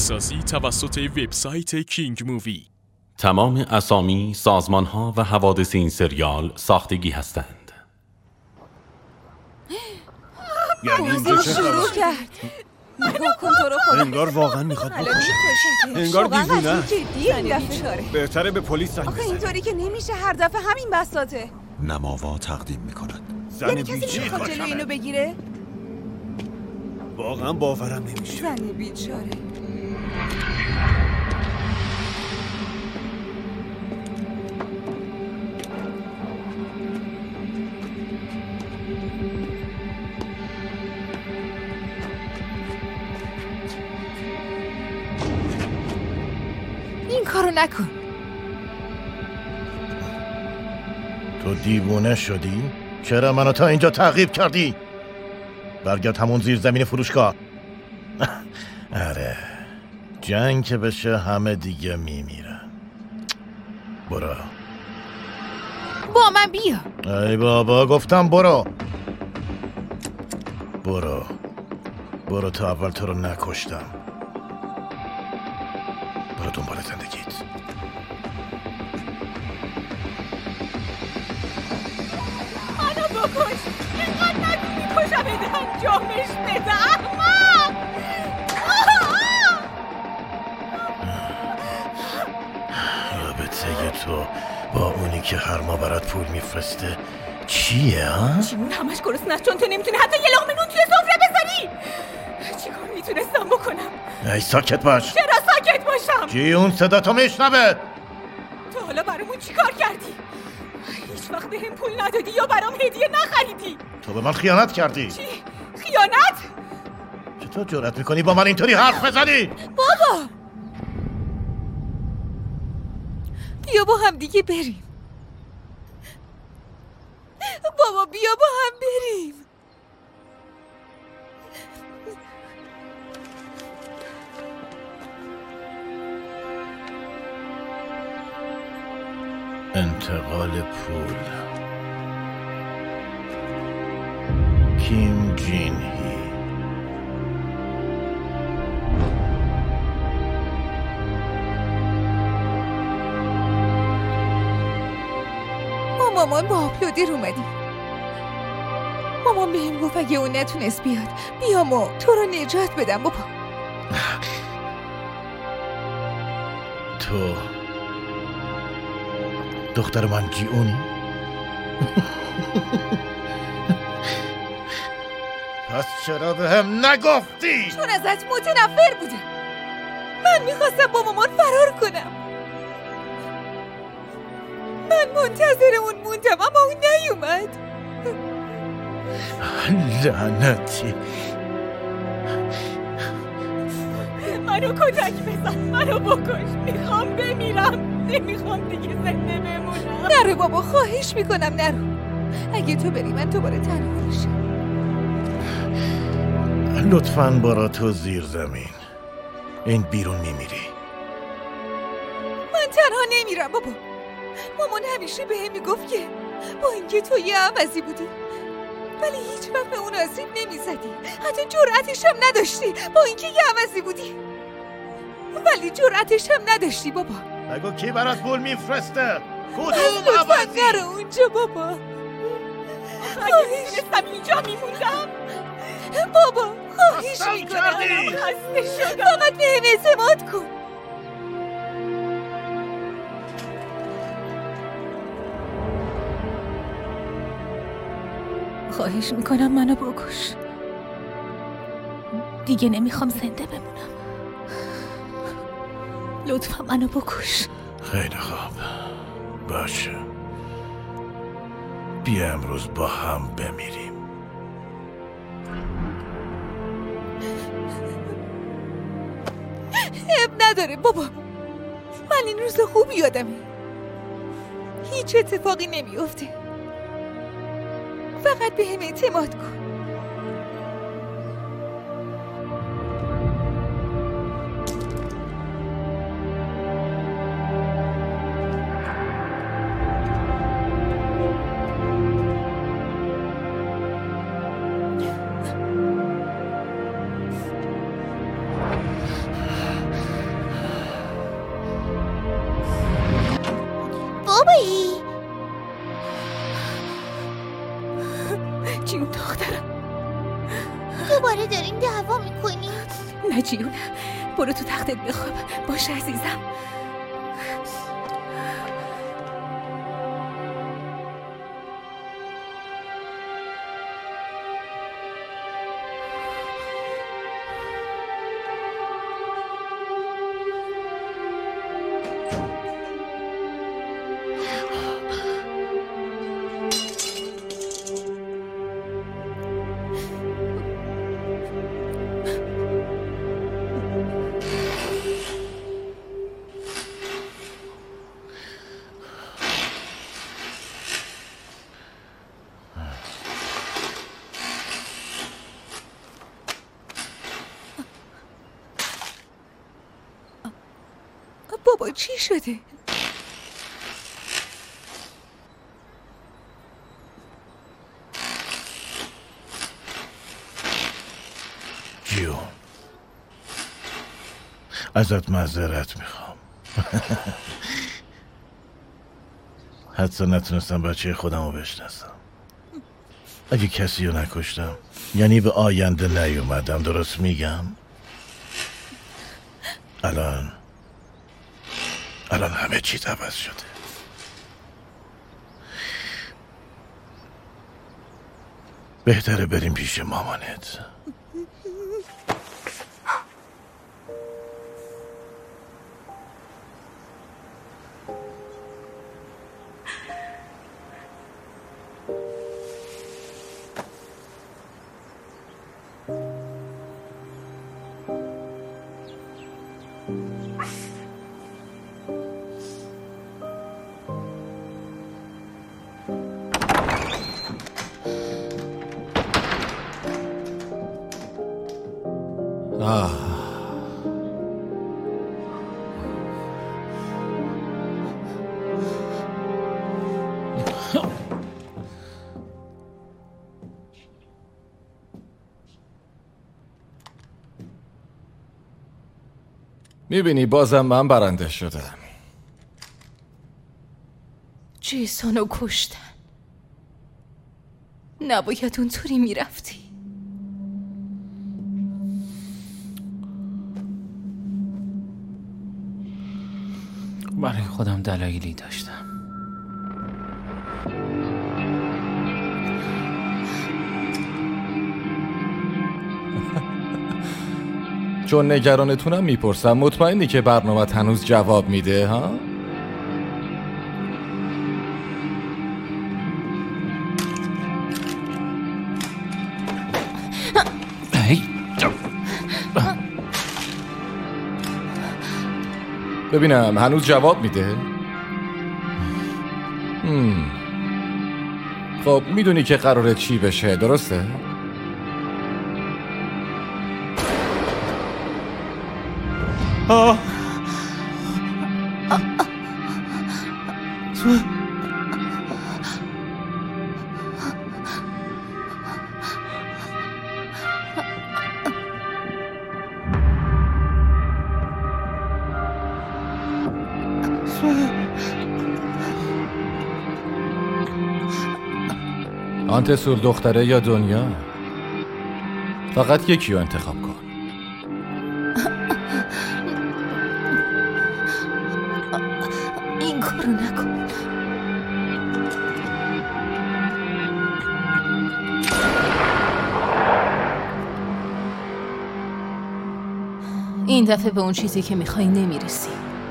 فیلمسازی توسط وبسایت کینگ مووی. تمام اسامی، سازمان‌ها و حوادث این سریال ساختگی هستند. یعنی اینجا چه شروع کرد. نگاه کن تو رو خدا. انگار واقعا میخواد بکشه. انگار دیوونه است. بهتره به پلیس زنگ آخه بزنه. اینطوری که نمیشه، هر دفعه همین بساطه. نماوا تقدیم میکند. زن یعنی کسی بیچاره. میخواد جلوی اینو بگیره؟ واقعا باورم نمیشه. زن بیچاره. این کارو نکن. تو دیوونه شدی؟ چرا منو تا اینجا تعقیب کردی؟ برگرد همون زیر زمین فروشگاه. آره، جنگ که بشه همه دیگه میمیرن. برو. با من بیا. ای بابا، گفتم برو. برو تا اول تو رو نکشتم. برو دنبال زندگیت. منو بکش. اینقدر نگو میکشم انجامش بده احمق. رابطه تو با اونی که هر ماه برات پول میفرسته چیه ها؟ چیمون همش گرسنه است چون تو نمیتونی حتی یه لقمه نون توی سفره بذاری. چی کار میتونستم بکنم؟ ای ساکت باش. چرا ساکت باشم؟ کی اون صدا تو میشنوه؟ تو حالا برامون چی کار کردی؟ هیچ وقت بهم پول ندادی یا برام هدیه نخریدی. تو به من خیانت کردی. چی؟ خیانت؟ چطور جرأت میکنی با من اینطوری حرف بزنی؟ بابا بیا با هم دیگه بریم. بابا بیا با هم بریم. انتقال پول. کیم جین هی. ما مامان با آپلودر اومدیم. مامان بهم گفت اگه اون نتونست بیاد بیام و تو رو نجات بدم. بابا تو دختر من جیونی؟ پس چرا به هم نگفتی؟ چون ازت متنفر بودم. من میخواستم با مامان فرار کنم. من منتظر اون موندم اما اون نیومد. لعنتی. منو کتک بزن، منو بکش. میخوام بمیرم. نمیخوام دیگه زنده بمونم. نرو بابا، خواهش میکنم نرو. اگه تو بری من دوباره تنها میشم. لطفاً برو تو زیر زمین. این بیرون میمیری. من تنها نمیرم بابا. مامان همیشه بهم میگفت که با اینکه تو یه عوضی بودی ولی هیچ وقت به اون آسیب نمیزدی. حتی جرأتش هم نداشتی. با اینکه یه عوضی بودی ولی جرأتش هم نداشتی بابا. بگو کی برات پول میفرسته؟ کدوم لطفاً عوضی؟ نرو اونجا بابا. اگه میدونستم اینجا میموندم. بابا خواهش میکنم. خسته شدم. فقط بهم اعتماد کن. خواهش میکنم منو بکش. دیگه نمیخوام زنده بمونم. لطفا منو بکش. خیلی خوب، باشه. بیا امروز با هم بمیریم. اب نداره بابا. من این روز خوب یادمه. هیچ اتفاقی نمیفته. فقط به هم اعتماد کن. دخترم. دوباره دارین دعوا میکنی؟ نه جیونه، برو تو تختت بخواب. باشه عزیزم. بابا چی شده؟ جیو ازت معذرت میخوام. حتی نتونستم بچه خودم رو بشناسم. اگه کسی رو نکشتم یعنی به آینده نیومدم. درست میگم؟ الان همه چیز عوض شده. بهتره بریم پیش مامانت. میبینی بازم من برنده شدم. جیسونو کشتن. نباید اونطوری میرفتی. برای خودم دلایلی داشتم. چون نگرانتونم میپرسم مطمئنی که برنامه‌ت هنوز جواب میده ها؟ ببینم هنوز جواب میده؟ خب میدونی که قراره چی بشه، درسته؟ آنتسول دختره یا دنیا؟ فقط یکی رو انتخاب کن. این کارو نکن. این دفعه به اون چیزی که میخوای نمیرسی.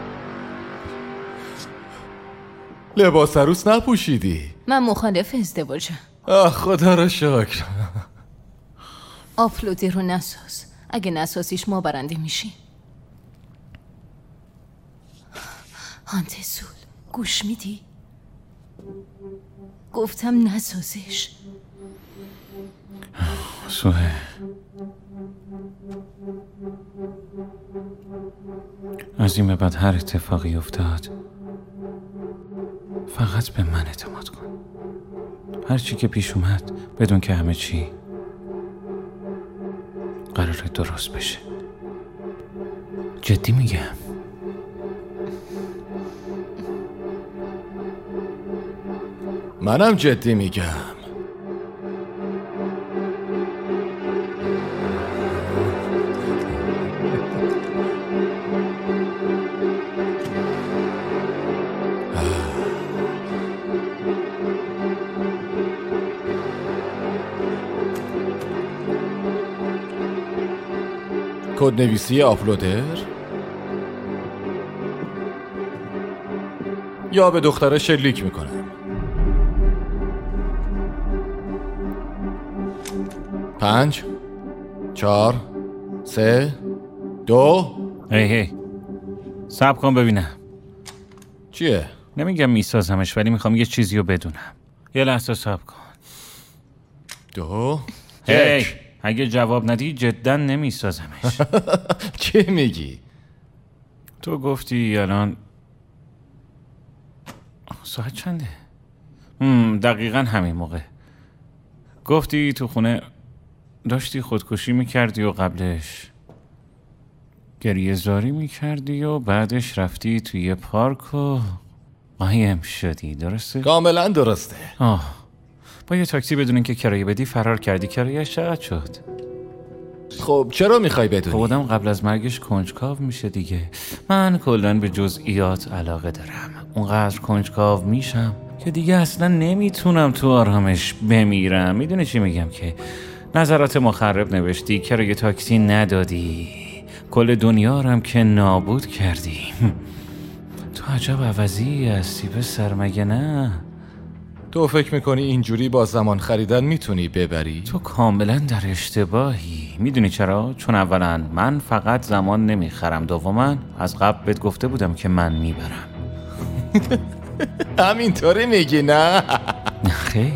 لباس عروس نپوشیدی. من مخالف ازدواجم. خدا را شکر. آپلودی رو نساز. اگه نسازیش ما برنده میشیم. آنتسول گوش میدی؟ گفتم نسازش. سوه از این به بعد هر اتفاقی افتاد فقط به من اعتماد کن. هر چی که پیش اومد بدون که همه چی قراره درست بشه. جدی میگم. منم جدی میگم. کدنویسی آپلودر؟ یا به دختره شلیک میکنم؟ 5 4 3 2 هی صبر کن ببینم. چیه؟ نمیگم میسازمش، ولی میخوام یه چیزی رو بدونم. یه لحظه صبر کن. 2 هی اگه جواب ندی جدا نمیسازمش. چی میگی؟ تو گفتی الان ساعت چنده؟ دقیقا همین موقع گفتی تو خونه داشتی خودکشی میکردی و قبلش گریه زاری میکردی و بعدش رفتی توی پارک و قایم شدی، درسته؟ کاملا درسته. با یه تاکسی بدون اینکه کرایه بدی فرار کردی. کرایه‌اش چقدر شد؟ خب چرا میخوای بدونی؟ خب آدم قبل از مرگش کنجکاو میشه دیگه. من کلاً به جزئیات علاقه دارم. اونقدر کنجکاو میشم که دیگه اصلا نمیتونم تو آرامش بمیرم. میدونی چی میگم؟ که نظرات مخرب نوشتی، کرایه تاکسی ندادی، کل دنیا رو هم که نابود کردی. تو عجب عوضی هستی پسر، مگه نه؟ تو فکر میکنی اینجوری با زمان خریدن میتونی ببری؟ تو کاملا در اشتباهی. میدونی چرا؟ چون اولا من فقط زمان نمیخرم، دوما از قبل بهت گفته بودم که من میبرم. همینطوری میگی نه؟ خیر.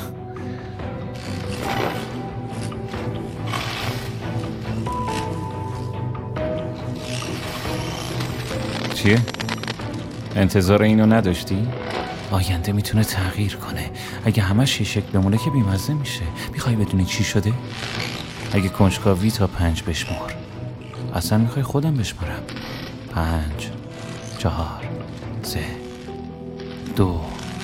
چیه؟ انتظار اینو نداشتی؟ آینده میتونه تغییر کنه. اگه همش یه شکل بمونه که بیمزه میشه. میخوای بدونی چی شده؟ اگه کنجکاوی تا 5 بشمار. اصلا میخوای خودم بشمارم؟ 5 4 3 2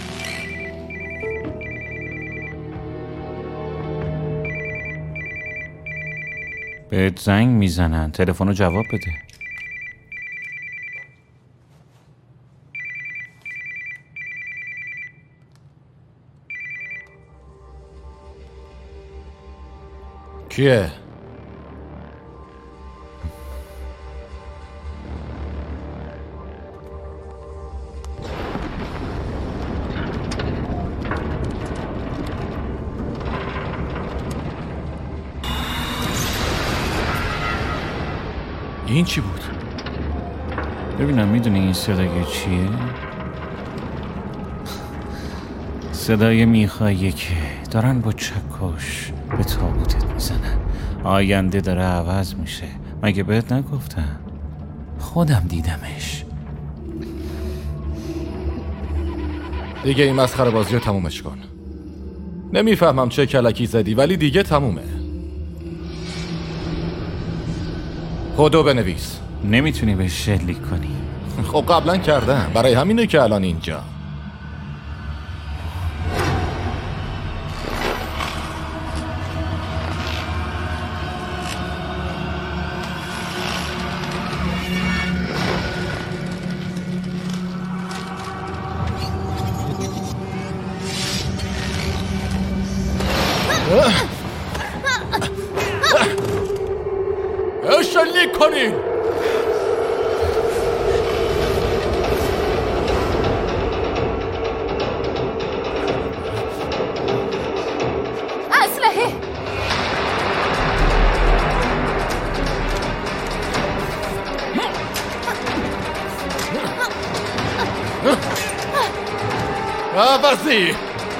بهت زنگ میزنن، تلفنو جواب بده. کیه؟ این چی بود؟ ببینم میدونی این صدای چیه؟ صدای میخواییه که دارن با چکش به تابوتت میزنن. آینده داره عوض میشه. مگه بهت نگفتم؟ خودم دیدمش. دیگه این مسخره بازی رو تمومش کن. نمیفهمم چه کلکی زدی ولی دیگه تمومه. کدو بنویس. نمیتونی به شلیک کنی. خب قبلا کردم، برای همینه که الان اینجا. شلیک کنین. اسلحه. عوضی.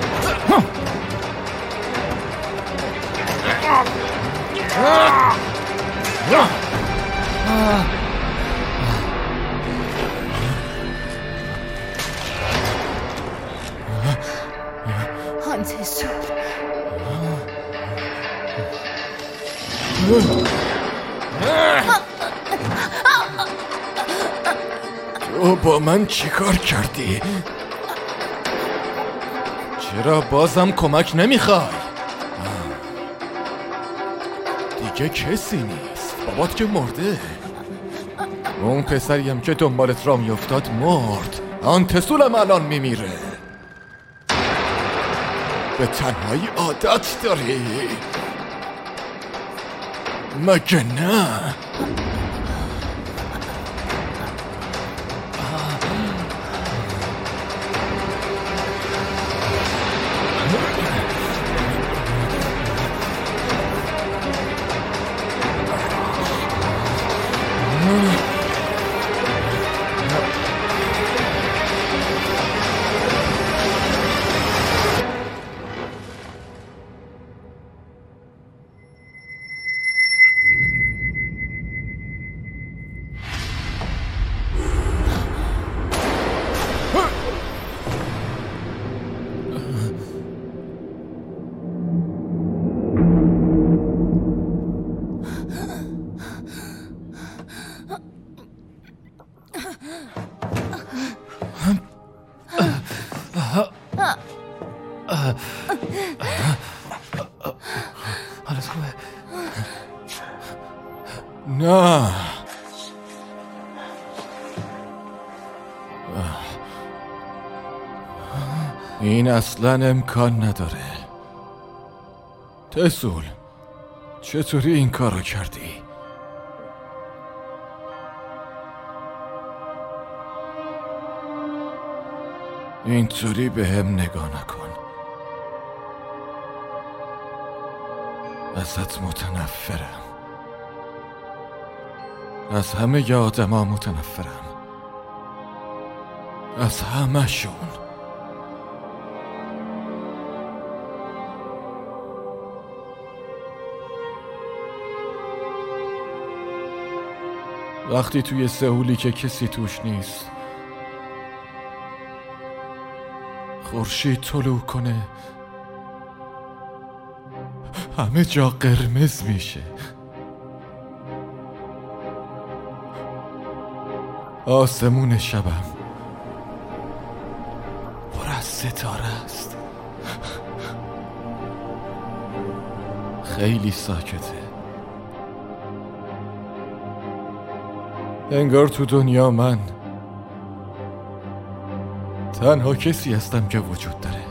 هانتسور. تو با من چیکار کردی؟ چرا بازم کمک نمیخوای؟ دیگه کسی نیست. بابات که مرده. اون پسریم که دنبالت را میافتاد مرد. آنتسولم الان میمیره. به تنهایی عادت داری. مگه نه؟ حالت خوبه؟ نه این اصلا امکان نداره. تسول چطوری این کارو کردی؟ اینطوری به هم نگاه نکن. ازت متنفرم. از همه ی آدما متنفرم. از همه شون. وقتی توی سئولی که کسی توش نیست خورشید طلوع کنه همه جا قرمز میشه. آسمون شبم پر از ستاره است. خیلی ساکته. انگار تو دنیا من تنها کسی هستم که وجود داره.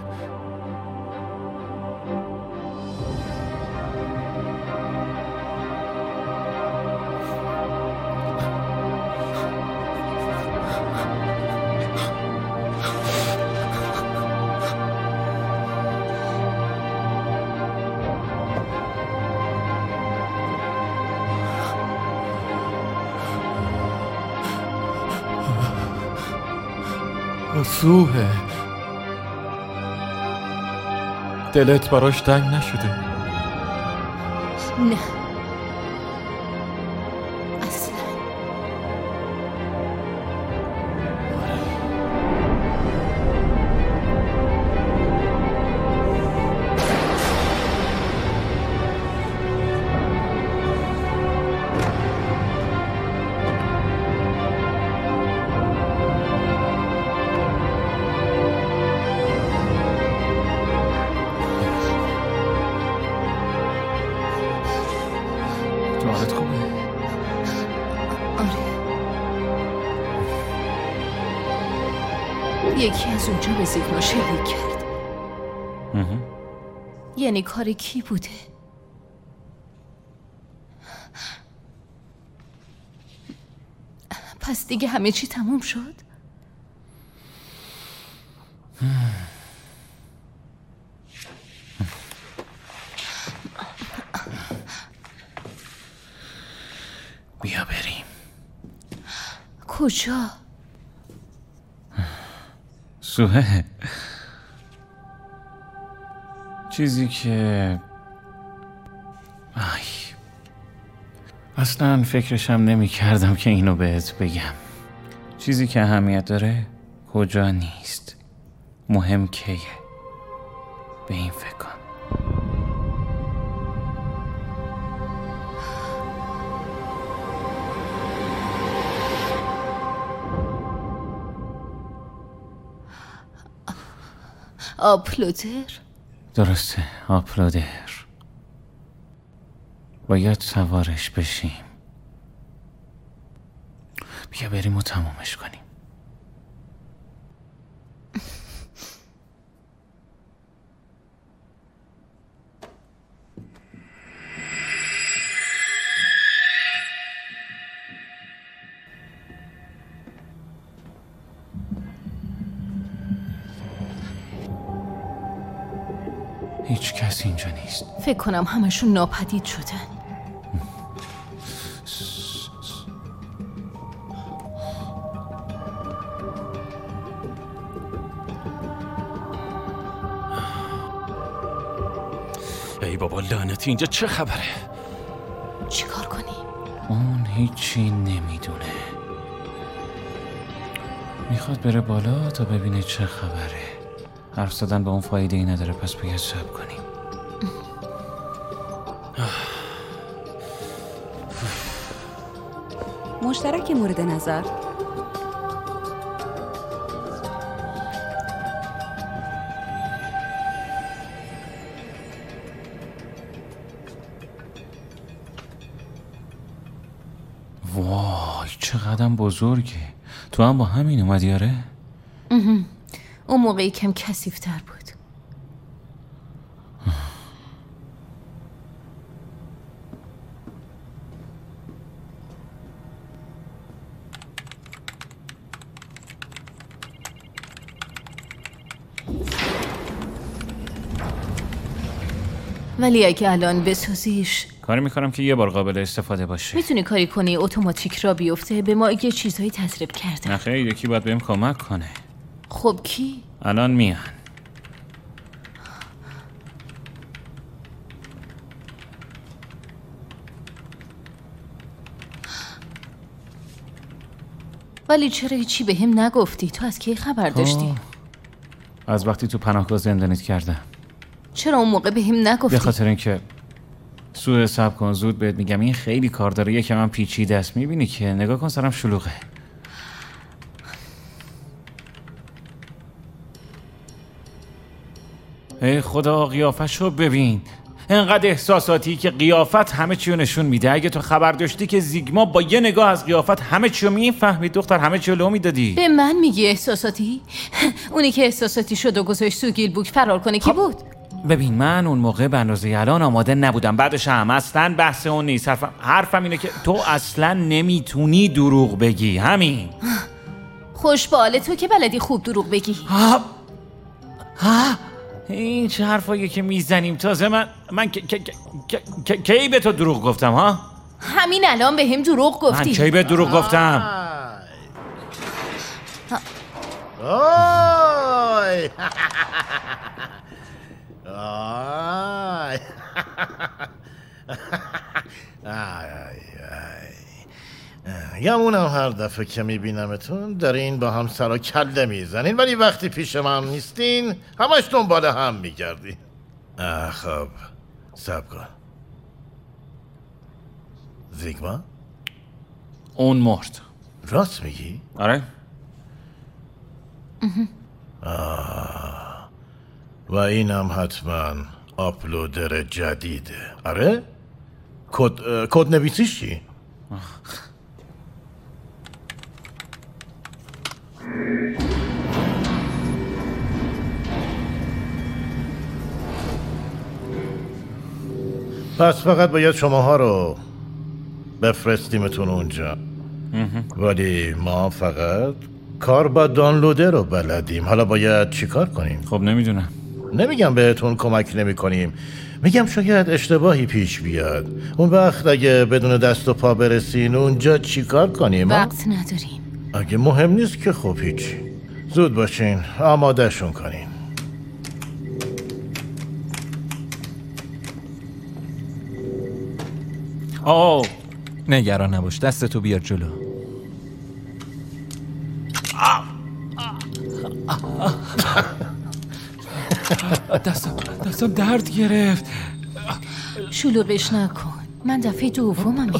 سوه دلت براش تنگ نشده؟ نه اصلا. حالت خوبه؟ آره. یکی از اونجا به زیگما شلیک کرد. یعنی کار کی بوده؟ پس دیگه همه چی تموم شد؟ بیا بریم. کجا؟ سوهه چیزی که اصلا فکرشم نمی کردم که اینو بهت بگم. چیزی که اهمیت داره کجا نیست، مهم کیه. به این فکر کن. آپلودر؟ درسته، آپلودر. باید سوارش بشیم. بیا بریم و تمومش کنیم. هیچ کس اینجا نیست. فکر کنم همشون ناپدید شدن. ای بابا لعنتی، اینجا چه خبره؟ چیکار کنیم؟ اون هیچی نمیدونه. میخواد بره بالا تا ببینه چه خبره. حرف زدن به اون فایده ای نداره، پس باید صبر کنیم. مشترک مورد نظر. وای چقدر بزرگه. تو هم با همین اومدی؟ آره؟ اون موقعی کم کثیف‌تر بود. ولی اگه الان بسازیش کاری میکنم که یه بار قابل استفاده باشه. میتونی کاری کنی اتوماتیک را بیفته، به ما یه چیزایی تسریب کرده. نه خیلی، یکی باید بهم کمک کنه. خب کی؟ الان میان. ولی چرا هیچی به هم نگفتی؟ تو از کی خبر داشتی؟ از وقتی تو پناهگاه زندانیت کردم. چرا اون موقع به هم نگفتی؟ به خاطر اینکه سوء صبر کن، زود بهت میگم این خیلی کار داره. یکم من پیچیده است، میبینی که نگاه کن سرم شلوغه. ای خدا قیافشو ببین، انقدر احساساتی که قیافت همه چیو نشون میده. اگه تو خبر داشتی که زیگما با یه نگاه از قیافت همه چیو میفهمید دختر، همه چیو لو میدادی. به من میگی احساساتی؟ اونی که احساساتی شد و گذاشت تو گیل بوک فرار کنه کی بود؟ ببین من اون موقع به اندازه الان آماده نبودم. بعدش هم اصلا بحث اون نیست. حرفم اینه که تو اصلا نمیتونی دروغ بگی. همین. خوش به حال تو که بلدی خوب دروغ بگی. این چه حرفاییه که میزنیم؟ تازه من کی به تو دروغ گفتم ها؟ همین الان به هم دروغ گفتی. من کی به دروغ گفتم؟ آی گمونم هر دفعه که میبینمتون دارین با هم سر و کله میزنین، ولی وقتی پیش من نیستین همش دنبال هم میگردین. خب صبر کن. زیگما؟ اون مرد. راست میگی؟ آره. و اینم حتما آپلودر جدیده. آره؟ کد نویسیش چی؟ پس فقط باید شماها رو بفرستیمتون اونجا. ولی ما فقط کار با دانلودر رو بلدیم. حالا باید چی کار کنیم؟ خب نمیدونم. نمیگم بهتون کمک نمی کنیم، میگم شاید اشتباهی پیش بیاد. اون وقت اگه بدون دست و پا برسین اونجا چی کار کنیم؟ وقت نداریم. اگه مهم نیست که خب هیچی. زود باشین، آماده شون کنین. نگران نباش، دستتو بیار جلو. دستم درد گرفت. شلوغش نکن، من دفعه دومم.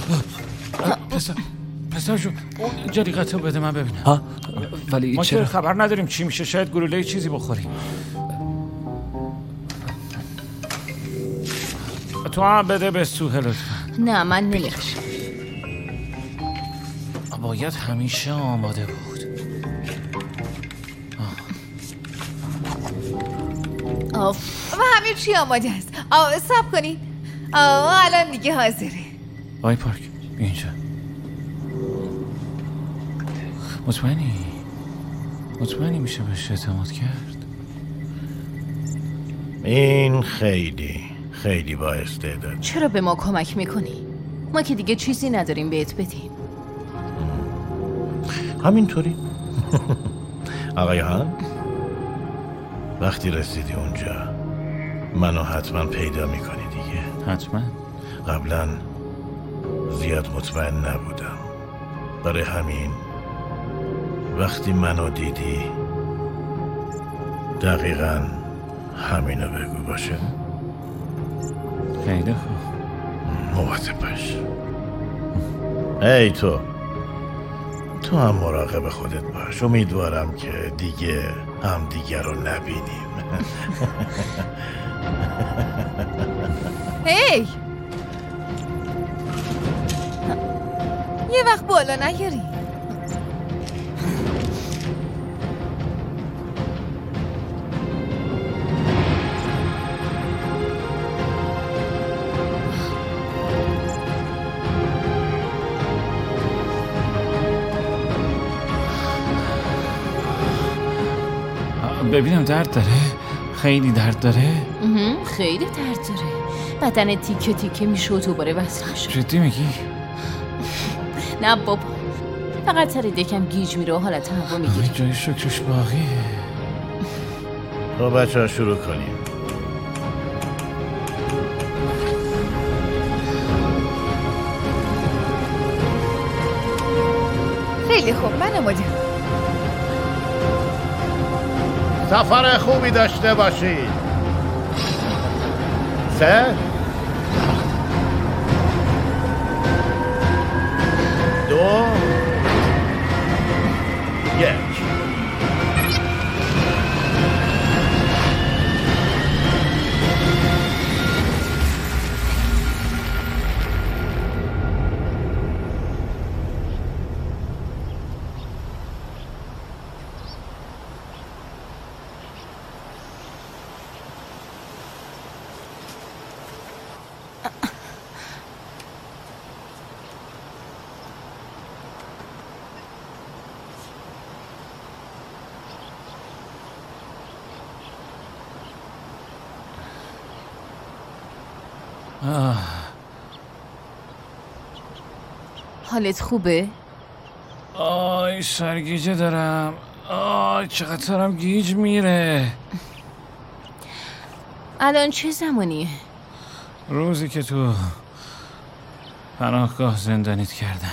پسر جون اون جریقتو بده من ببینم. ها ولی ما چرا؟ که خبر نداریم چی میشه، شاید گلوله چیزی بخوریم. تو هم بده به سوهه لطفا. نه من نمیخشم. باید همیشه آماده بود. و همه چی آماده است. صبر کنید. الان دیگه حاضره. آی پارک اینجا. مطمئنی میشه بهش اعتماد کرد؟ این خیلی با استعداد. چرا به ما کمک میکنی؟ ما که دیگه چیزی نداریم بهت بدیم. همینطوری. آقایان، وقتی رسیدی اونجا منو حتما پیدا میکنی دیگه. حتما. قبلا زیاد مطمئن نبودم، برای همین وقتی منو دیدی دقیقا همینو بگو باشه. خیلی خوب. مواظب باش. ای تو هم مراقب خودت باش. امیدوارم که دیگه هم دیگر رو نبینیم. هی یه وقت بالا نیاری. ببینم درد داره؟ خیلی درد داره؟ خیلی درد داره. بدن تیکه تیکه میشه و دوباره وصل میشه. جدی میگی؟ نه بابا، فقط سر دکم گیج میره و حالت هوا میگیره. جای شکرش باقیه. خب بچه ها شروع کنیم. خیلی خوب، من آمادم. سفر خوبی داشته باشید. 3 2 1. حالت خوبه؟ آی سرگیجه دارم. آی چقدر سرم گیج میره. الان چه زمانیه؟ روزی که تو پناهگاه زندانیت کردم.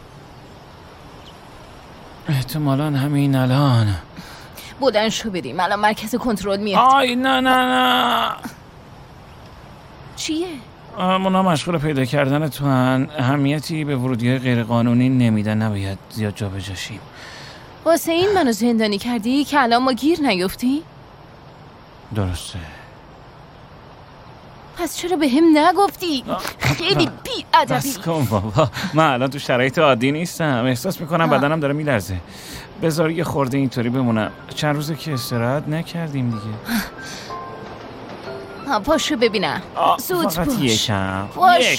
احتمالاً همین الان. بلند شو بریم، الان مرکز کنترل میاد. آی نه چیه؟ اونا مشغول پیدا کردن تو هن. اهمیتی به ورودی‌های غیرقانونی نمیدن، نباید زیاد جا بجاشیم. واسه این منو زندانی کردی که الان ما گیر نیفتیم؟ درسته. پس چرا به هم نگفتی؟ خیلی بی‌ادبی. بس کن بابا، من الان تو شرایط عادی نیستم. احساس میکنم بدنم داره میلرزه. بذار یه خورده اینطوری بمونم. چند روزه که استراحت نکردیم دیگه. پاشو ببینم. زود باش. فقط یکم.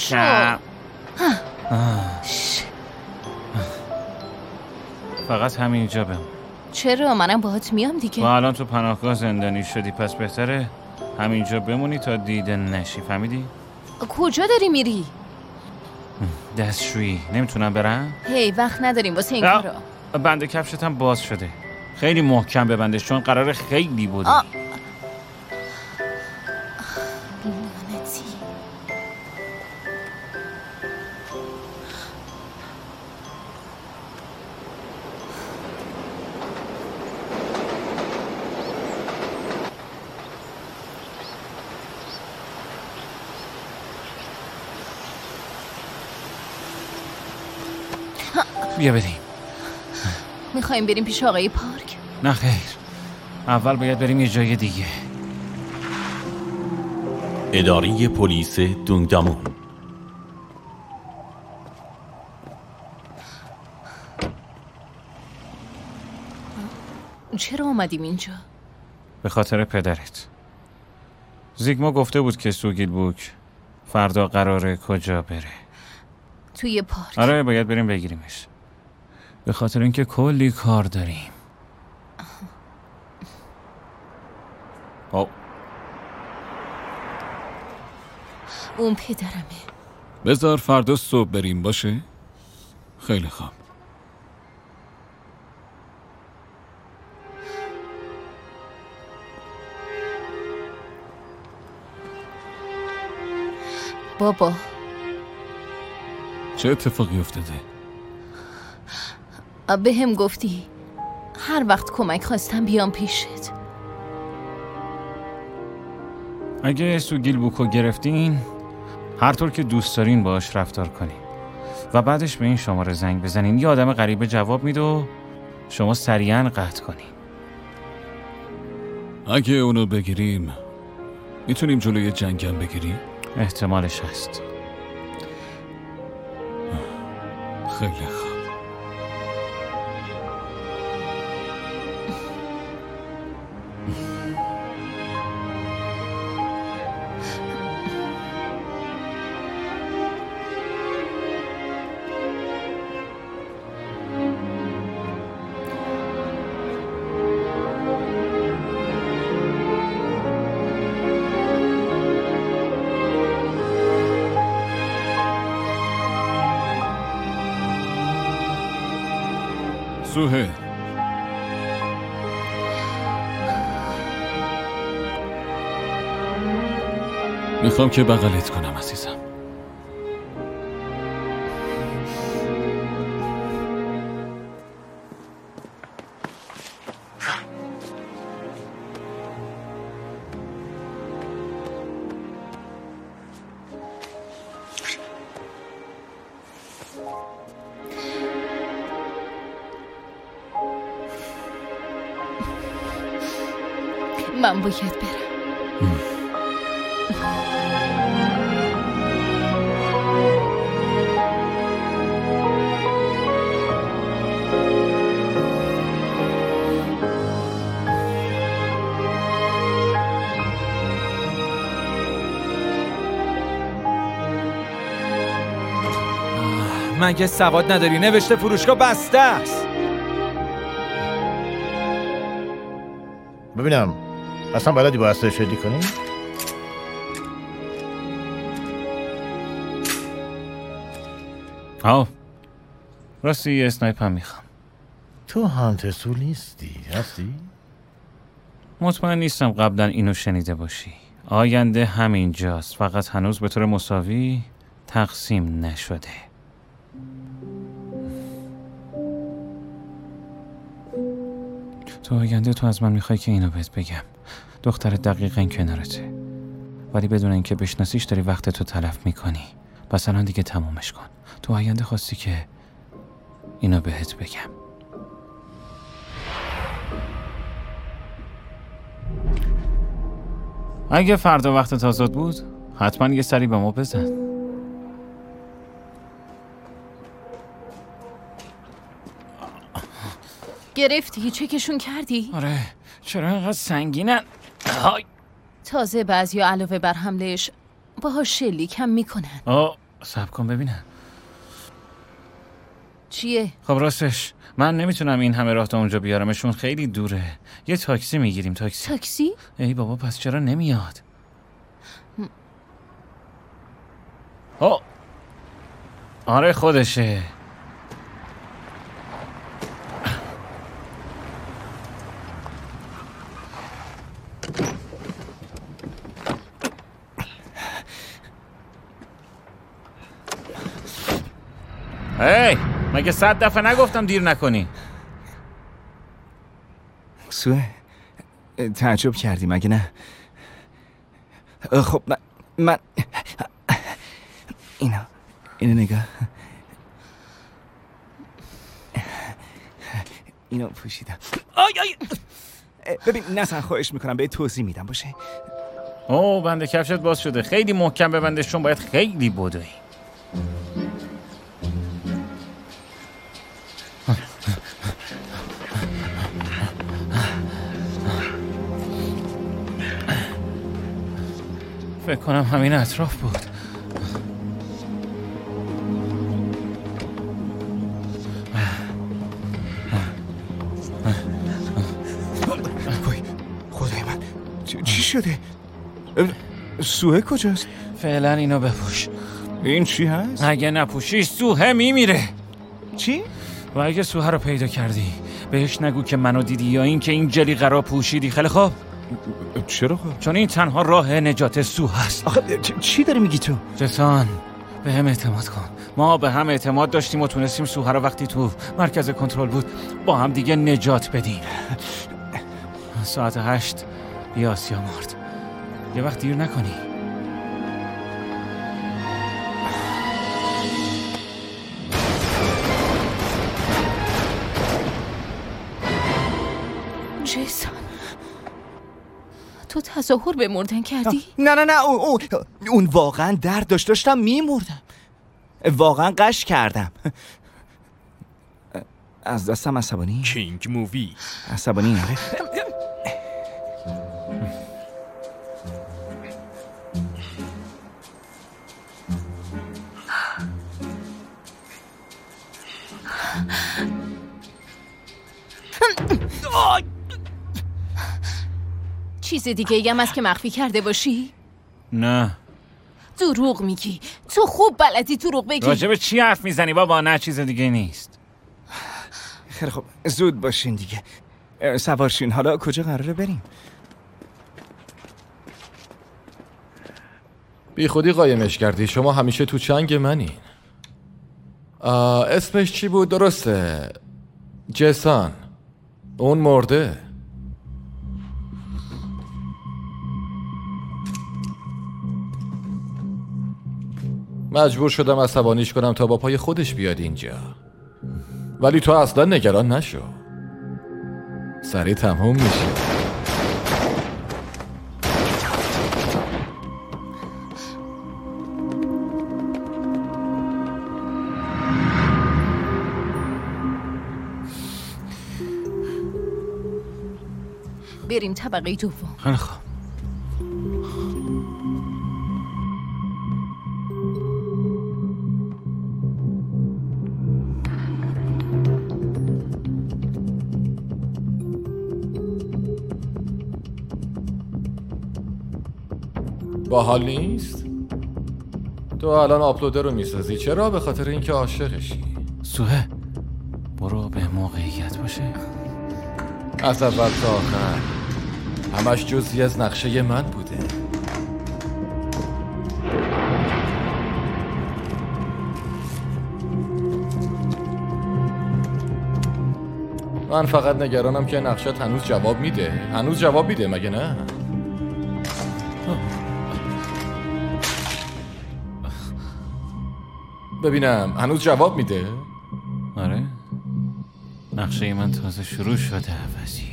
فقط همینجا بمون. چرا؟ منم باهات میام دیگه. ما الان تو پناهگاه زندانی شدی، پس بهتره همینجا بمونی تا دیده نشی. فهمیدی؟ کجا داری میری؟ دستشویی. نمیتونم برم؟ هی وقت نداریم واسه این کارا. بند کفشتم باز شده. خیلی محکم ببندش چون قراره خیلی بودی. بیا بریم. میخوایم بریم پیش آقای پارک؟ نه خیر، اول باید بریم یه جای دیگه. اداره پلیس دونگدامون. چرا اومدیم اینجا؟ به خاطر پدرت. زیگما گفته بود که سوگیلبوک فردا قراره کجا بره؟ توی پارک. آره باید بریم بگیریمش. به خاطر اینکه کلی کار داریم. اون پدرمه. بذار فردا صبح بریم باشه؟ خیلی خوب. بابا چه اتفاقی افتاده؟ به هم گفتی هر وقت کمک خواستم بیام پیشت. اگه سوگیل بوکو گرفتین هر طور که دوست دارین باهاش رفتار کنین و بعدش به این شماره زنگ بزنین. یه آدم غریبه جواب میده و شما سریعا قطع کنین. اگه اونو بگیریم میتونیم جلوی جنگم بگیریم؟ احتمالش هست. خیلی خوب. سوهه میخوام که بغلت کنم عزیزم. من باید برم. مگه سواد نداری؟ نوشته فروشگاه بسته است. ببینم اصلا بلدی با اصلا شدی کنی؟ راستی یه اسنایپ هم میخوام. تو هانتسو نیستی؟ هستی؟ مطمئن نیستم قبلا اینو شنیده باشی. آینده همین جاست، فقط هنوز به طور مساوی تقسیم نشده. تو آینده تو از من میخوای که اینو بهت بگم. دخترت دقیقاً کنارته، ولی بدون اینکه بشناسیش داری وقت تو تلف میکنی. پس الان دیگه تمومش کن. تو آینده خواستی که اینو بهت بگم. اگه فردا وقت آزاد بود حتما یه سری به ما بزن. گرفتی؟ چکشون کردی؟ آره. چرا اینقدر سنگینن؟ تازه بعضی علاوه بر حملهش باهاش شلیک هم میکنن. صبر کن ببینم چیه؟ خب راستش من نمیتونم این همه راه تا اونجا بیارمشون، خیلی دوره. یه تاکسی میگیریم. تاکسی؟ ای بابا پس چرا نمیاد؟ آره خودشه. مگه 100 دفعه نگفتم دیر نکنی؟ سوه تعجب کردی مگه نه؟ خب من اینو نگاه. اینو پوشیدم. ببین نزن، خواهش میکنم به توضیح میدم باشه. بند کفشت باز شده. خیلی محکم ببندش چون باید خیلی بدوی. فکر کنم همین اطراف بود. خدای من چی شده؟ سوهه کجاست؟ فعلا اینو بپوش. این چی هست؟ اگه نپوشی سوهه میمیره. چی؟ و اگه سوهه رو پیدا کردی بهش نگو که منو دیدی یا این که این جلیقه رو پوشیدی. خیلی خوب. چرا خوب؟ چون این تنها راه نجات سوهه است. آخه چی داری میگی تو؟ جسان به هم اعتماد کن. ما به هم اعتماد داشتیم و تونستیم سوهه رو وقتی تو مرکز کنترل بود با هم دیگه نجات بدیم. ساعت 8 بیا آسیا مرد. یه وقت دیر نکنی. جیسون تو تظاهر به مردن کردی؟ نه اون واقعا درد داشتم میمردم. واقعا قش کردم. از دستم عصبانی؟ کینگ مووی. عصبانی نره. چیز دیگه ای هم هست که مخفی کرده باشی؟ نه. دروغ میگی. تو خوب بلدی دروغ بگی. راجب چی حرف میزنی بابا؟ نه چیز دیگه نیست. خیلی خب زود باشین دیگه. سوارشین. حالا کجا قراره بریم؟ بی خودی قایمش کردی. شما همیشه تو چنگ منین. اسمش چی بود؟ درسته جسان. اون مرده. مجبور شدم عصبانیش کنم تا با پای خودش بیاد اینجا. ولی تو اصلا نگران نشو. سریع تموم میشه. بریم طبقه دوم. خیلی خوب. باحال نیست؟ تو الان آپلودر رو میسازی. چرا؟ به خاطر اینکه عاشقشی. سوهه برو به موقعیت باشه. از اول تا آخر همش جزئی از نقشه من بوده. من فقط نگرانم که نقشت هنوز جواب میده. هنوز جواب میده مگه نه؟ ببینم هنوز جواب میده؟ آره نقشه من تازه شروع شده. عوضی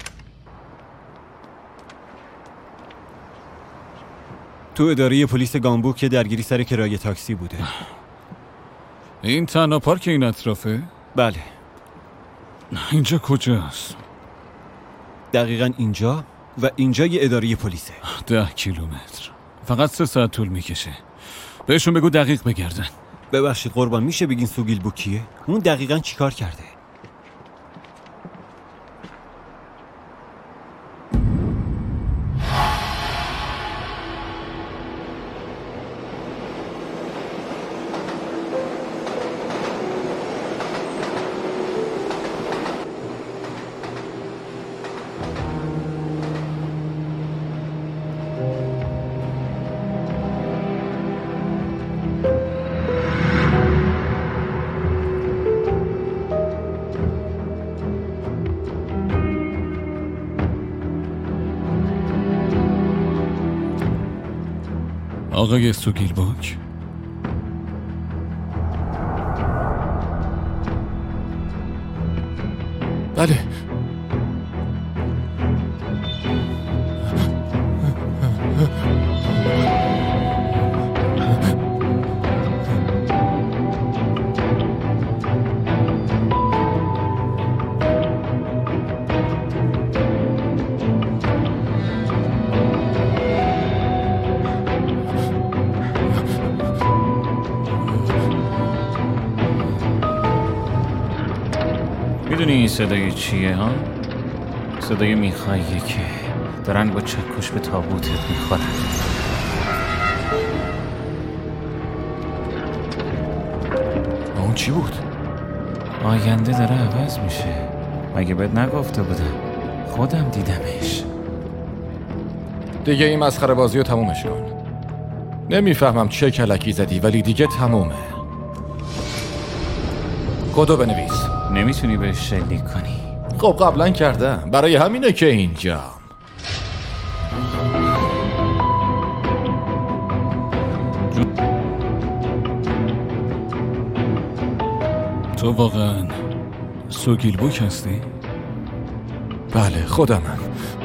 تو اداره پلیس گامبوک که درگیری سر کرایه تاکسی بوده. این تنها پارک این اطرافه؟ بله. اینجا کجاست؟ دقیقاً اینجا و اینجا یه اداره پلیسه. 10 کیلومتر. فقط 3 ساعت طول میکشه. بهشون بگو دقیق بگردن. ببخشید قربان میشه بگین سوگیل بوک کیه؟ اون دقیقاً چیکار کرده؟ آقای سوگیل بوک؟ بله. میدونی این صدای چیه ها؟ صدای میخاییه که دارن با چکش به تابوتت میخورن. اون چی بود؟ آینده داره عوض میشه. مگه بهت نگفته بودم؟ خودم دیدمش. دیگه این مسخره بازی رو تمومش کن. نمیفهمم چه کلکی زدی ولی دیگه تمومه. کدو بنویس. نمیتونی بهش شلیک کنی. خب قبلا کردم، برای همینه که اینجا. تو واقعا سوگیل بوک هستی؟ بله خودمم.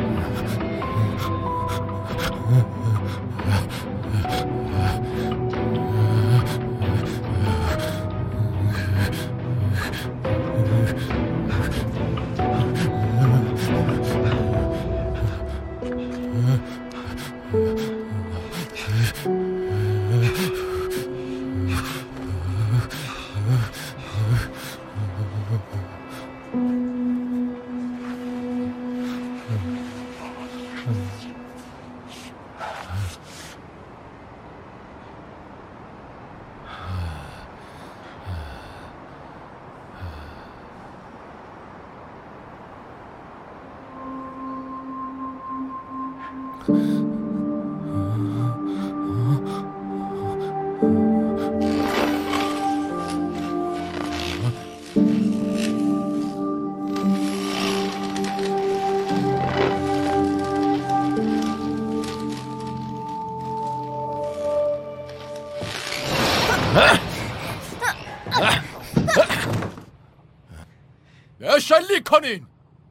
شلیک کنین.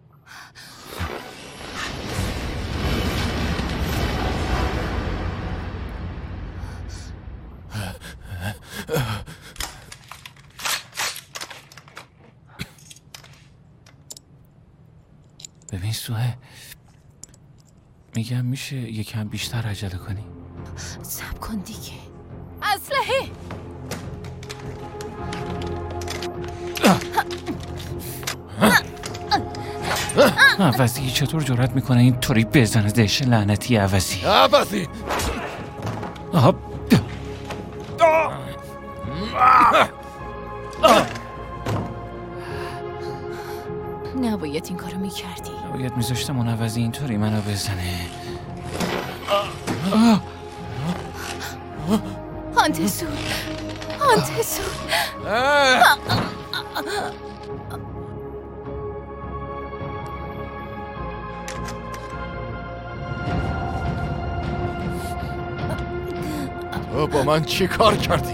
ببین سوه، میگم میشه یکم بیشتر عجله کنی؟ صبر کن دیگه. اسلحه. عوضی چطور جرأت میکنه اینطوری بزنه دهش لعنتی عوضی؟ عوضی نباید این کارو میکردی. نباید میذاشتم اون عوضی اینطوری منو بزنه. هانتسور هانتسور. تو با من چی کار کردی؟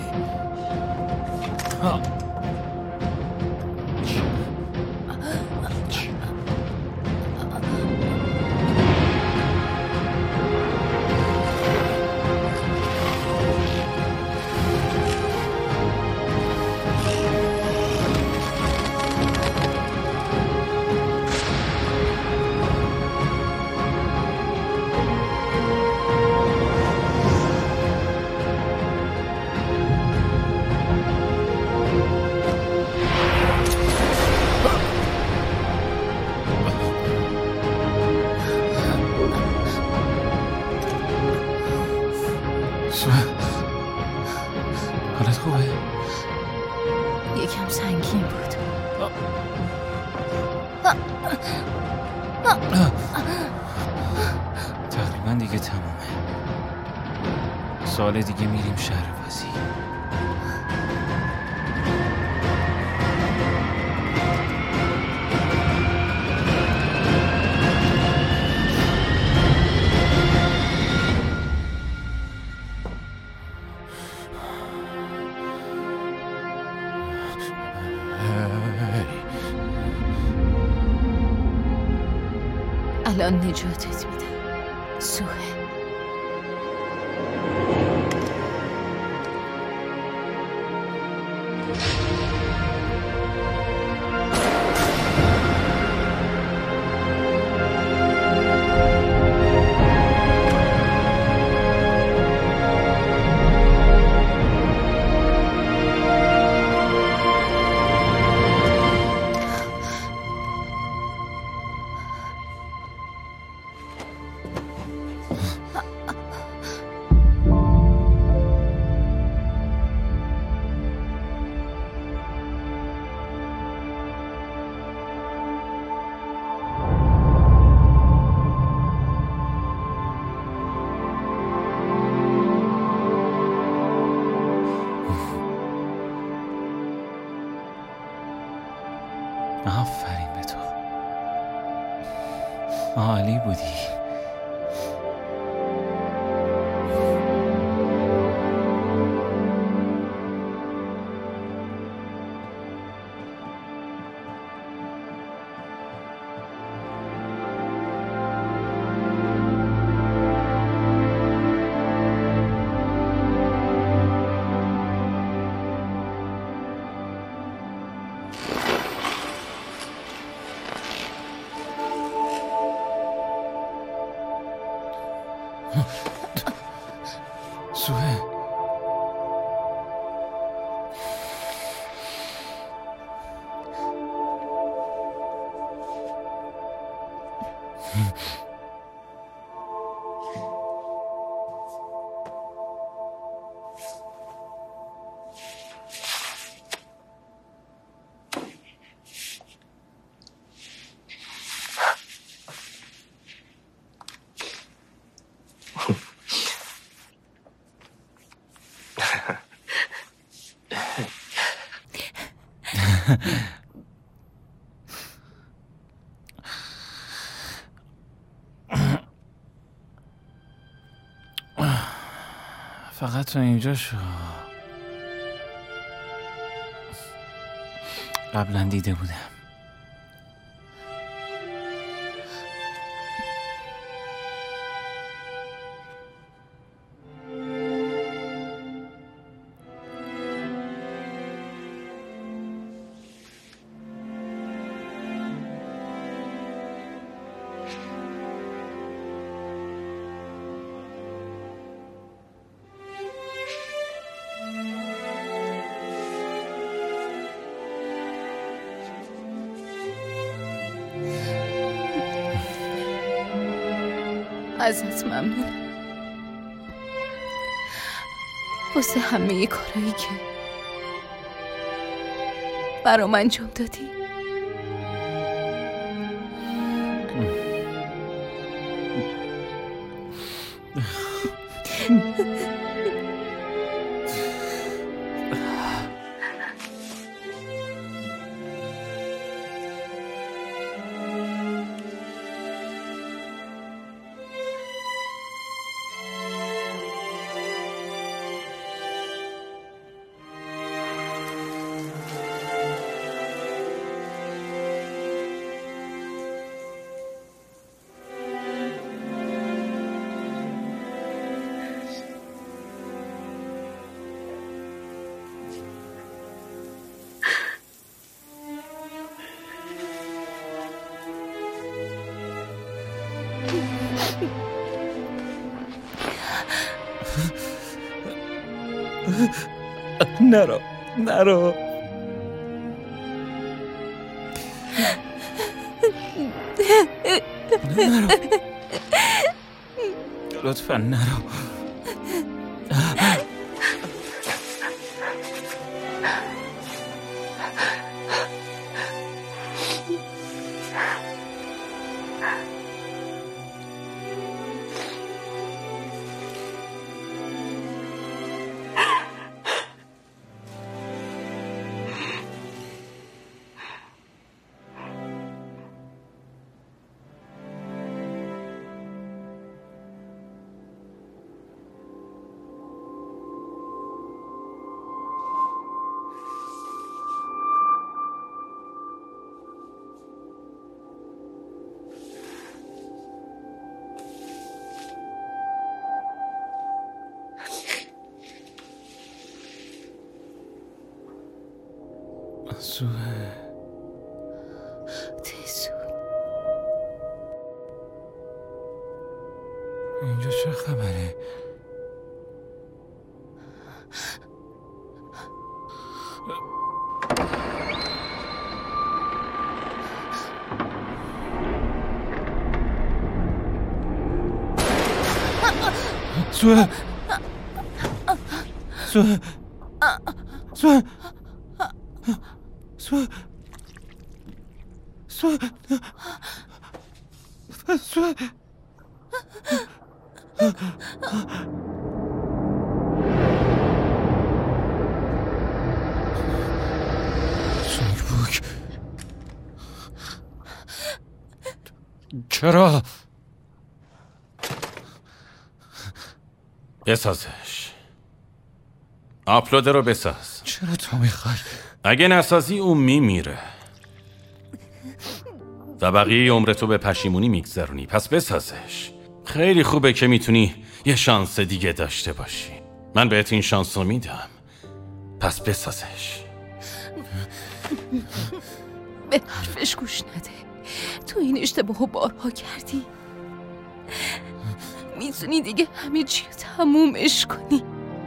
حالت خوبه؟ یکم سنگین بود. تقریبا دیگه تمومه. سال دیگه میریم شهربازی. الان نجاتت میدم سوه. آفرین به تو، عالی بودی. سوه فقط تو اینجا شو. قبلا دیده بودم. ازت ممنونم واسه همه کارهایی که برام انجام دادی. نرو نرو لطفا نرو. سوه تیسو اینجا چه خبره؟ سوه سوه سوه سوه سوه سوه سونیک بوک چرا؟ بسازش. آپلود رو بساز. چرا تو میخوای؟ اگه نسازی اون میمیره و بقیه عمر تو به پشیمونی میگذرونی. پس بسازش. خیلی خوبه که میتونی یه شانس دیگه داشته باشی. من بهت این شانس رو میدم. پس بسازش. به حرفش گوش نده. تو این اشتباهو بارها کردی. میتونی دیگه همه چی رو تمومش کنی.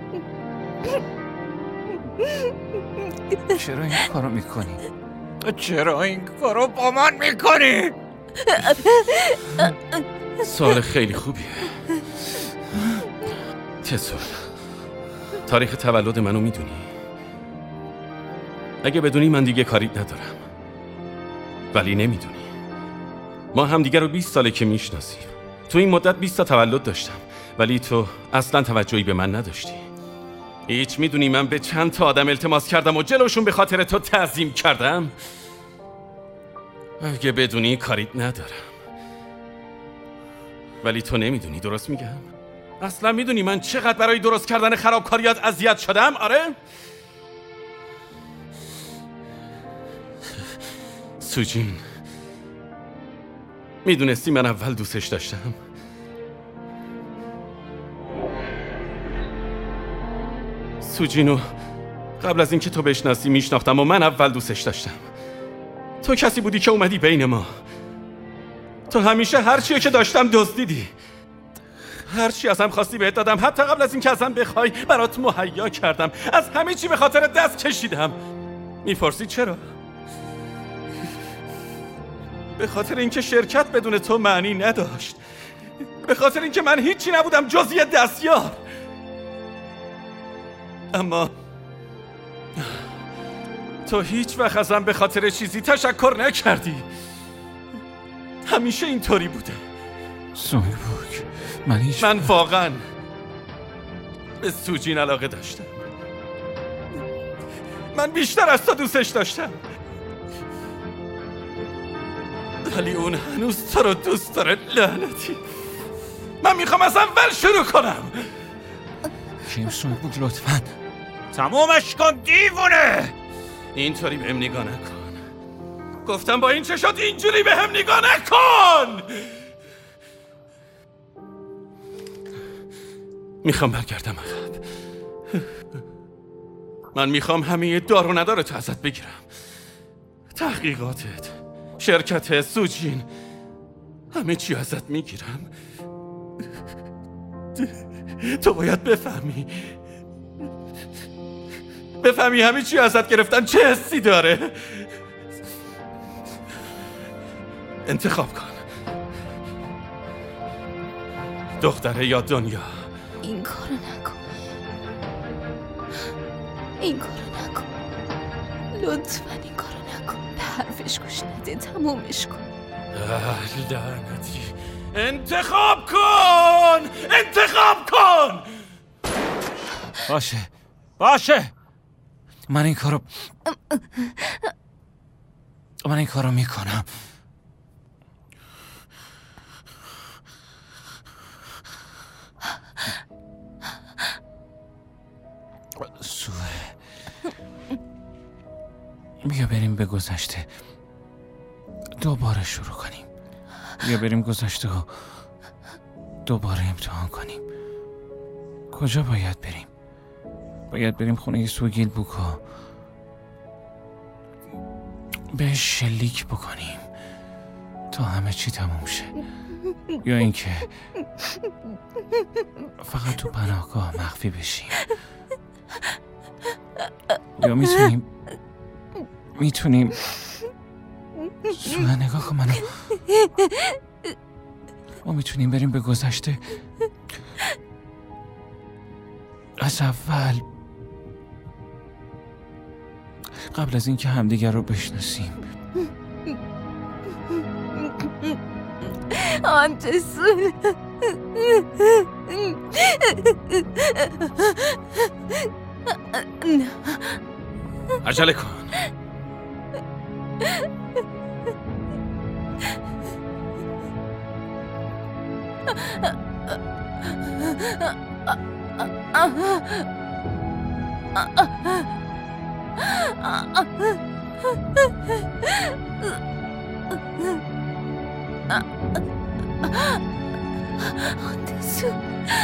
چرا این کارو میکنی؟ چرا این کارو با من میکنی؟ سوال خیلی خوبیه. تسول، تاریخ تولد منو میدونی؟ اگه بدونی من دیگه کاری ندارم، ولی نمیدونی. ما هم دیگه رو 20 ساله که میشناسیم. تو این مدت 20 تا تولد داشتم، ولی تو اصلا توجهی به من نداشتی. هیچ میدونی من به چند تا آدم التماس کردم و جلوشون به خاطر تو تعظیم کردم؟ اگه بدونی کاریت ندارم، ولی تو نمیدونی. درست میگم؟ اصلا میدونی من چقدر برای درست کردن خرابکاریات اذیت شدم؟ آره؟ سوجین، میدونستی من اول دوستش داشتم؟ سوجینو قبل از اینکه تو بشناسی میشناختم و من اول دوستش داشتم. تو کسی بودی که اومدی بین ما. تو همیشه هر چیه که داشتم دزدیدی. هر چی ازم خواستی بهت دادم، حتی قبل از اینکه ازم بخوای برات مهیا کردم. از همه چی به خاطر دست کشیدم. میپرسی چرا؟ به خاطر اینکه شرکت بدون تو معنی نداشت. به خاطر اینکه من هیچی نبودم جز یه دستیار. اما تو هیچ وقت ازم به خاطر چیزی تشکر نکردی. همیشه اینطوری بوده. سویبوک، من واقعا به سوجین علاقه داشتم. من بیشتر از تو دوستش داشتم، ولی اون هنوز تو رو دوست داره. لعنتی. من میخوام از اول شروع کنم. کیم سویبوک لطفاً تمومش کن دیوونه. اینطوری بهم نگاه نکن. گفتم با این چشات اینجوری بهم نگاه نکن. میخوام برگردم عقب. من میخوام همه دار و ندارتو ازت بگیرم. تحقیقاتت، شرکت سوجین، همه چی ازت میگیرم. تو باید بفهمی همه چی ازت گرفتن چه حسی داره. انتخاب کن، دختره یا دنیا. این کارو نکن. این کارو نکن. لطفاً این کارو نکن. به حرفش گوش نده. تمومش کن. لعنتی. انتخاب کن. باشه. من این کارو میکنم. بیا بریم به گذشته دوباره شروع کنیم. بیا بریم گذشته و دوباره امتحان کنیم. کجا باید بریم؟ باید بریم خونه سوگیل بوکا، بهش شلیک بکنیم تا همه چی تموم شه، یا اینکه فقط تو پناهگاه مخفی بشیم. یا میتونیم سوها نگاه کن منو. ما میتونیم بریم به گذشته از اول، قبل از اینکه همدیگر رو بشناسیم. آنتسون، نه، عجله کن. آنتسو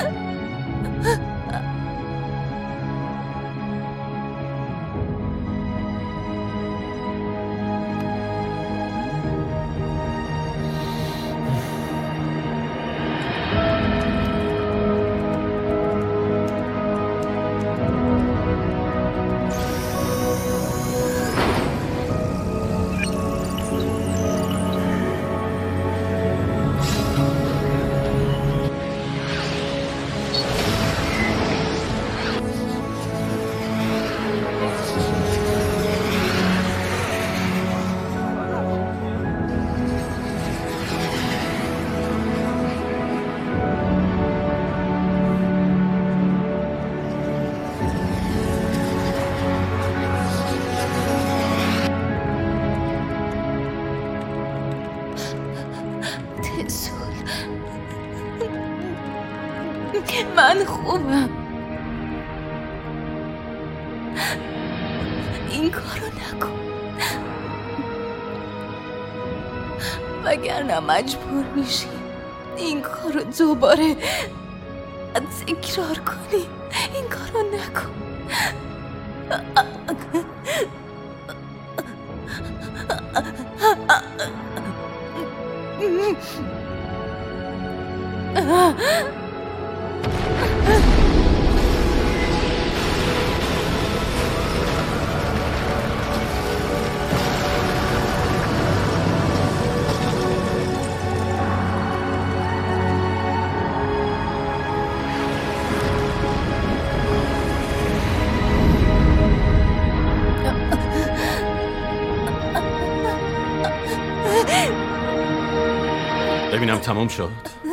من خوبم. این کارو نکن وگرنه مجبور میشی این کارو دوباره تکرار کنی. این کارو نکن. ببینم تمام شد.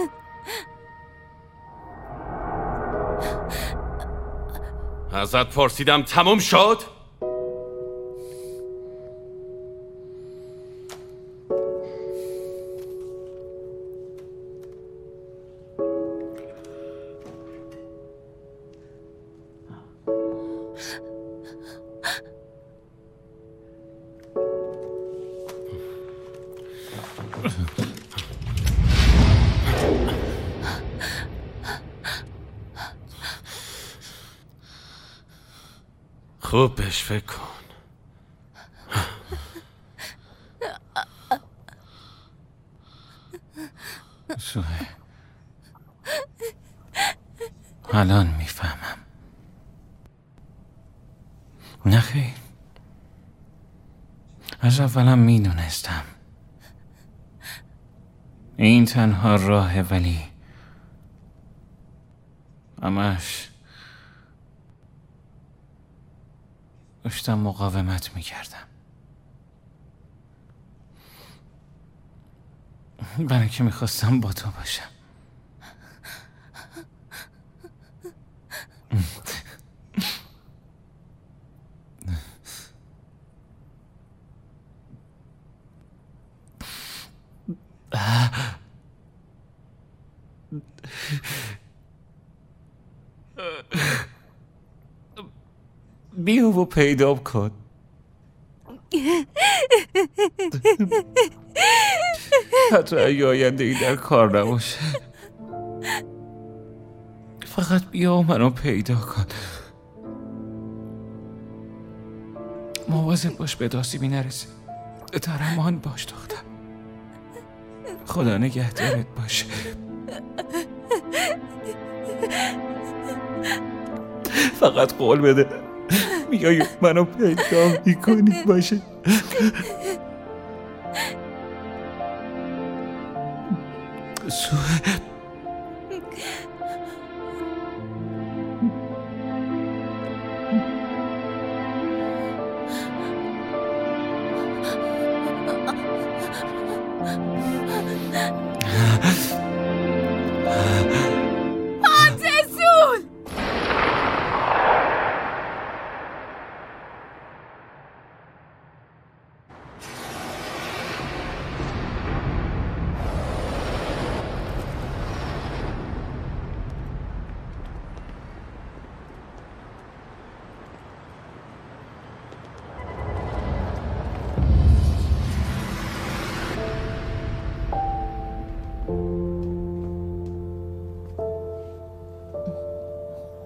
ازت پرسیدم تمام شد؟ خوب بهش فکر کن. سوه الان میفهمم. نه خیر، از اولم میدونستم این تنها راهه، ولی همش داشتم مقاومت میکردم، برای که میخواستم با تو باشم. بیا و پیدا کن. حتی اگه آینده ای در کار نباشه، فقط بیا و منو پیدا کن. مواظب باش به آسیبی نرسه. در امان باش دختر. خدا نگهدارت باشه. فقط قول بده میای منو پیدا میکنی باشه. سوه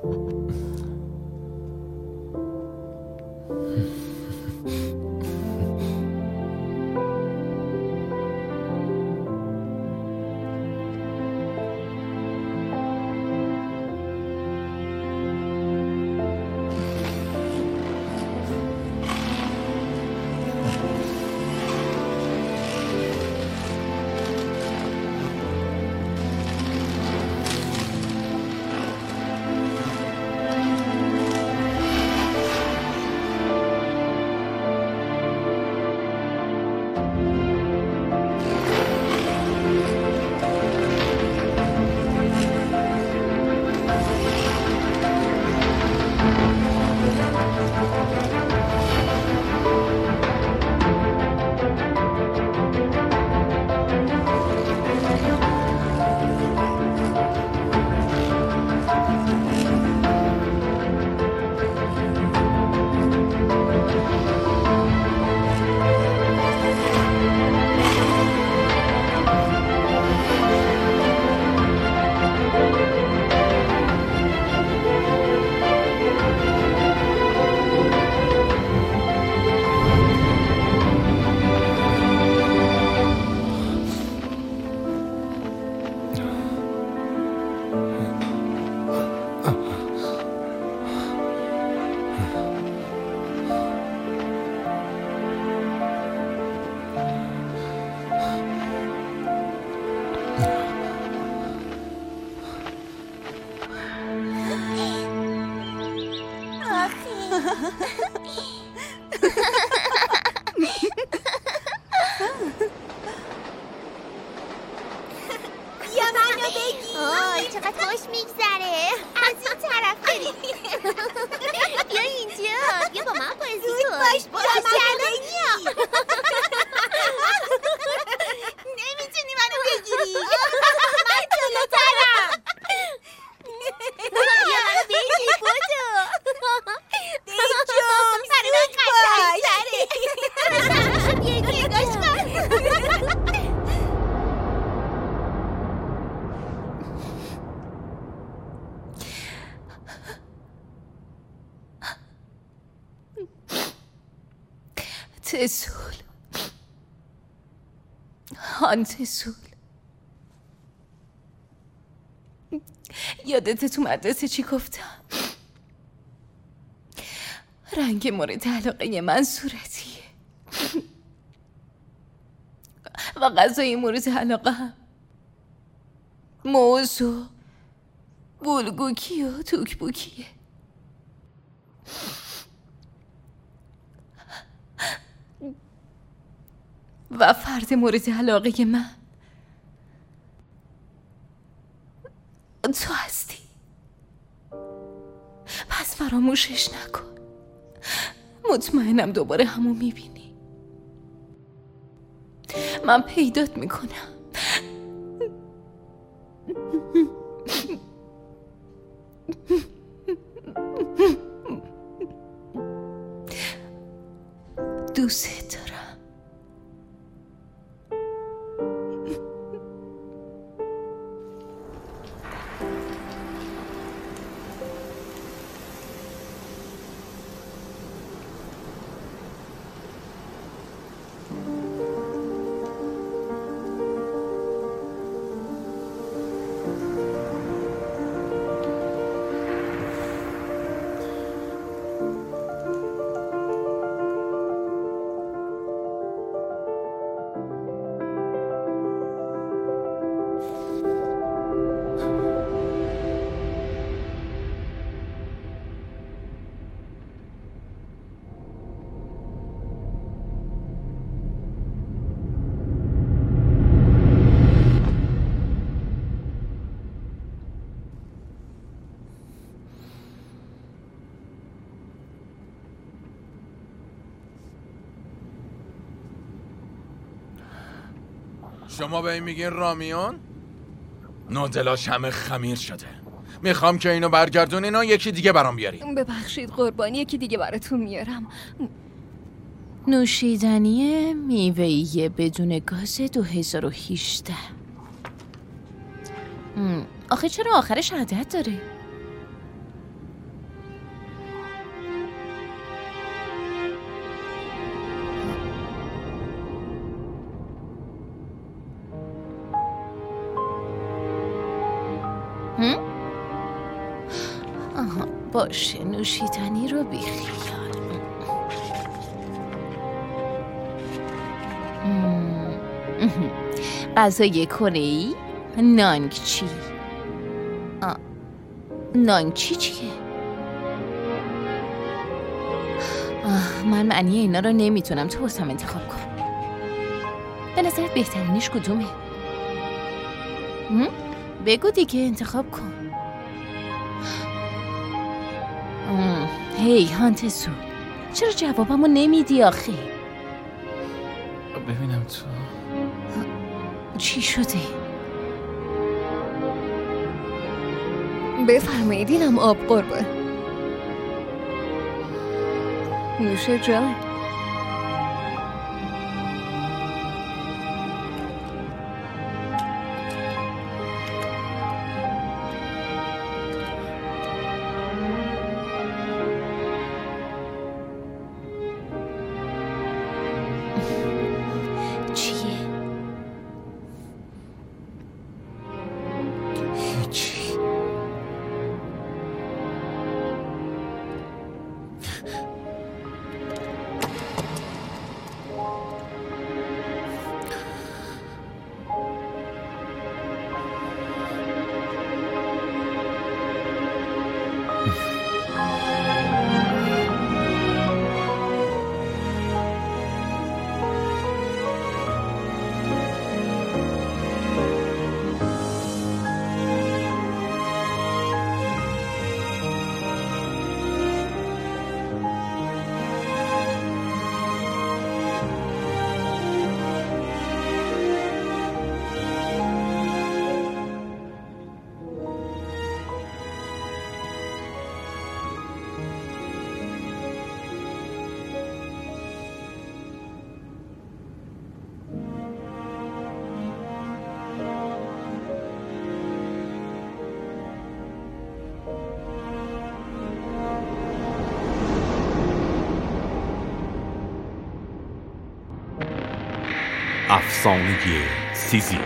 یا منو بگی. آی چقدر خوش میگذره. از این طرف بریم. بیا اینجا. بیا با من بازی کن. باش الان نمیتونی منو بگیری. من جلوترم. یا منو بگی بودو. دیجوم سر من قشنگ تره. بیا که نگاش کن. تسول هان تسول، یادت تو مدرسه چی گفتم؟ رنگ مورد علاقه من صورتیه و غذای مورد علاقه هم موز و بولگوکی و توکبوکیه. و فرد مورد علاقه من تو هستی. پس فراموشش نکن. مطمئنم دوباره همو میبینی. من پیدات میکنم. دوست دارم. شما به این میگین رامیون؟ نودلاش همه خمیر شده. میخوام که اینو برگردونین و یکی دیگه برام بیارین. ببخشید قربانی، یکی دیگه براتون میارم. نوشیدنی میوه‌ای بدون گاز 2018. آخه چرا آخرش عدد داره؟ باشه نوشیدنی رو بیخیال. غذای کره‌ای؟ نانگچی. نانگچی چیه؟ من معنی اینا رو نمیتونم، تو واسم انتخاب کن. به نظرت بهترینش کدومه؟ بگو دیگه، انتخاب کن. هی هانتسو، چرا جوابمو نمیدی آخه؟ ببینم تو چی شده؟ بفرمایید، اینم آب قربه. نوش جان. افسانه سیزیف.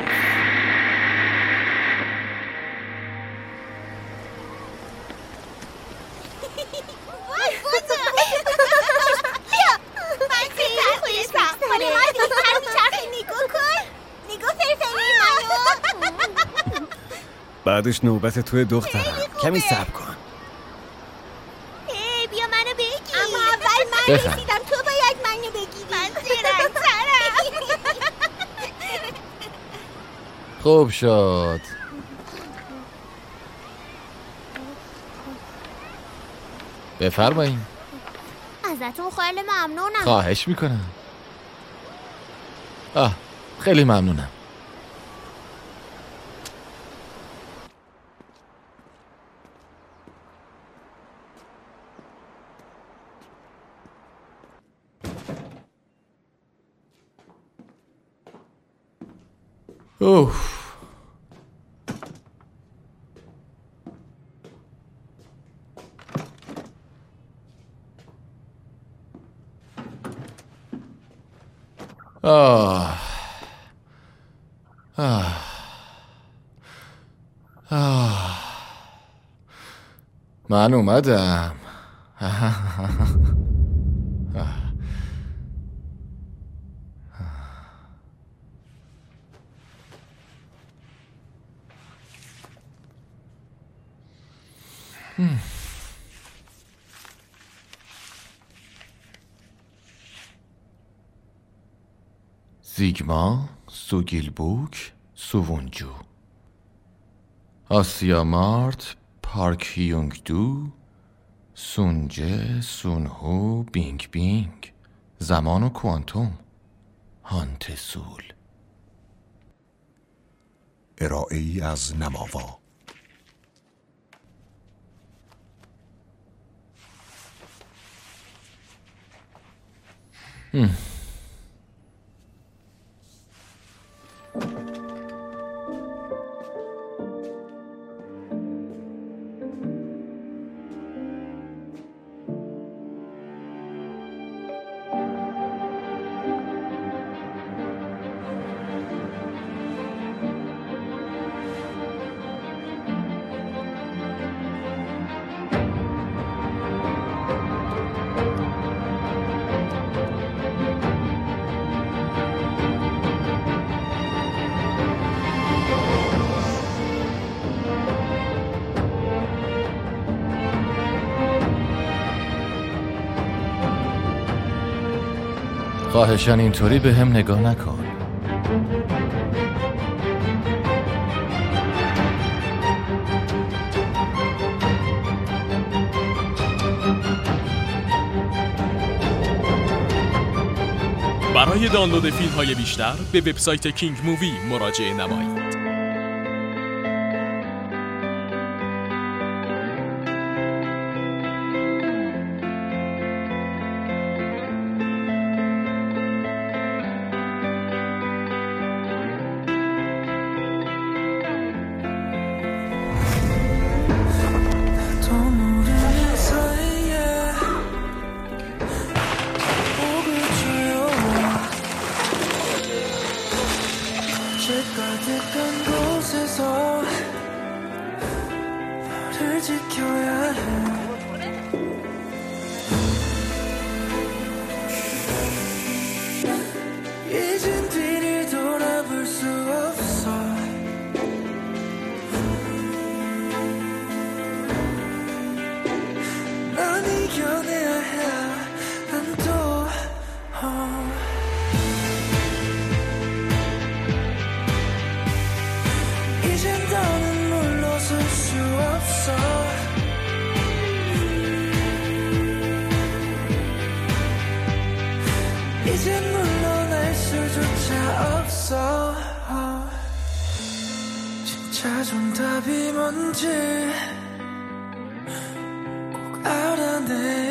بعدش نوبت توی دخترم. کمی صبر کن. بیا منو بگیر. اما اول من رسیدم، تو باید منو بگیری. من زیرک‌ترم. خوب شد. بفرمایید. ازتون خیلی ممنونم. خواهش میکنم. خیلی ممنونم. اوف. من اومدم. زیگما سوگیلبوک سوونجو، آسیا مارت پارک هیونگ دو، سونجه سونهو بینگ بینگ، زمان و کوانتوم، هانتسول. ارائه ای از نماوا. خواهشاً اینطوری به هم نگاه نکن. برای دانلود فیلم‌های بیشتر به وبسایت کینگ مووی مراجعه نمایید. 이제 물러날 수조차 없어. 진짜 정답이 뭔지 꼭 알아내.